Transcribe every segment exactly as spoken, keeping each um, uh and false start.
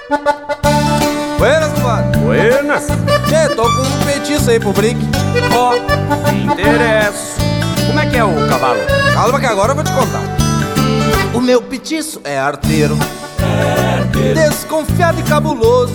Buenas, compadre. Buenas. Tchê, tô com um petiço aí pro Brick. Ó, oh, interesso. Como é que é o cavalo? Calma que agora eu vou te contar. O meu petiço é arteiro, é arteiro, desconfiado e cabuloso.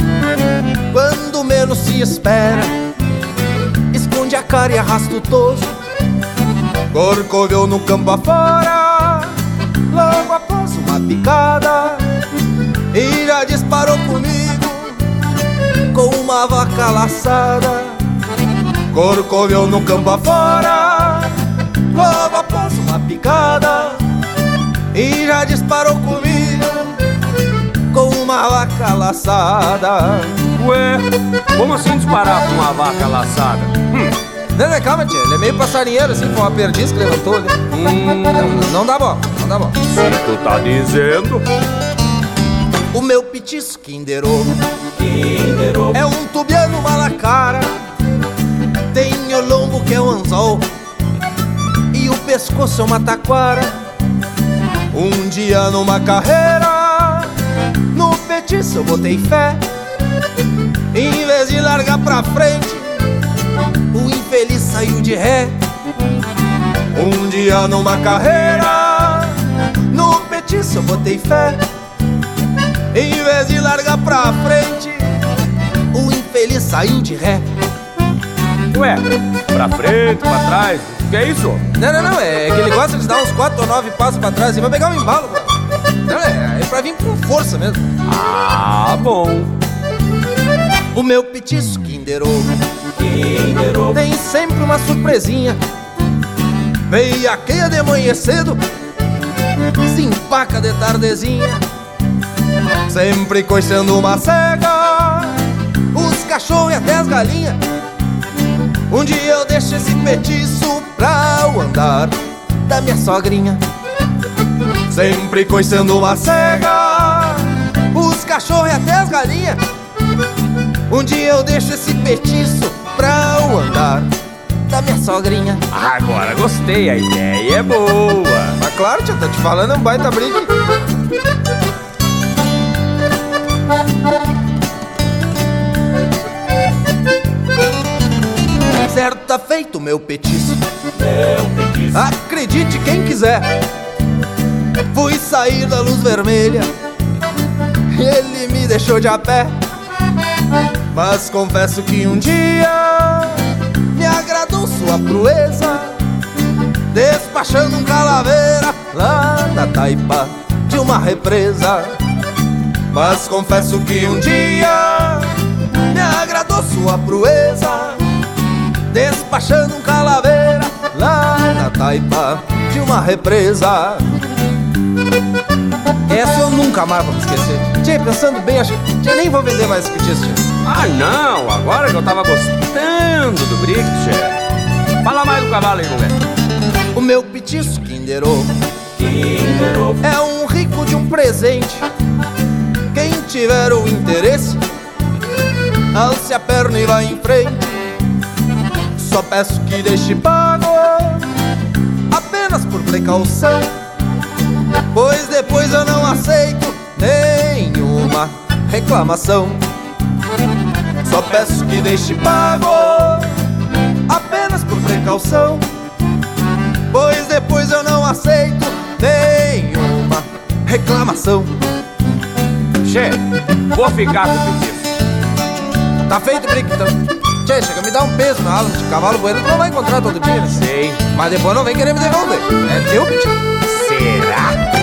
Quando menos se espera, esconde a cara e arrasta o toso. Corcoveou no campo afora, logo após uma picada, e já disparou comigo com uma vaca laçada. Corcoveou no campo afora, logo após uma picada, e já disparou comigo com uma vaca laçada. Ué, como assim disparar com uma vaca laçada? Hum. Não, não, calma, tia, ele é meio passarinheiro assim, foi uma perdiz que levantou ali. Hum. Não, não dá bom, não dá bom. Se tu tá dizendo. O meu petiço Kinder Ovo, Kinder Ovo é um tubiano malacara. Tem o lombo que é um anzol e o pescoço é uma taquara. Um dia numa carreira, no petiço eu botei fé. Em vez de largar pra frente, o infeliz saiu de ré. Um dia numa carreira, no petiço eu botei fé. Em vez de largar pra frente, o infeliz saiu de ré. Ué, pra frente, pra trás, que é isso? Não, não, não, é que ele gosta de dar uns quatro ou nove passos pra trás e vai pegar um embalo, bro. Não, é, é pra vir com força mesmo. Ah, bom. O meu petiço Kinder Ovo, Kinder Ovo tem sempre uma surpresinha. Veiaqueia de manhã cedo, se empaca de tardezinha. Sempre coiceando uma cega, os cachorros e até as galinhas. Um dia eu deixo esse petiço pra o andar da minha sogrinha. Sempre coiceando uma cega, os cachorros e até as galinhas. Um dia eu deixo esse petiço pra o andar da minha sogrinha. Agora gostei, a ideia é boa. Mas claro, tia, tô te falando, é um baita brick. Certo, tá feito meu petiço, meu petiço. Acredite quem quiser. Fui sair da luz vermelha, ele me deixou de a pé. Mas confesso que um dia me agradou sua proeza, despachando um calaveira lá na taipa de uma represa. Mas confesso que um dia me agradou sua proeza, despachando um calaveira lá na taipa de uma represa. Essa eu nunca mais vou me esquecer. Tchê, pensando bem, acho que tchê, nem vou vender mais esse petiço, tchê. Ah, não, agora que eu tava gostando do brick, tchê. Fala mais do cavalo aí, moleque. O meu petiço Kinder Ovo, Kinder Ovo é um rico de um presente. Quem tiver o interesse, alce a perna e vá em frente. Só peço que deixe pago, apenas por precaução, pois depois eu não aceito nenhuma reclamação. Só peço que deixe pago, apenas por precaução, pois depois eu não aceito nenhuma reclamação. Che, vou ficar com o petiço. Tá feito, Brick, então. Tchê, chega, me dá um peso na alma de cavalo bueno, tu não vai encontrar todo dia, né? Sei. Mas depois não vem querer me devolver. É teu petiço. Será?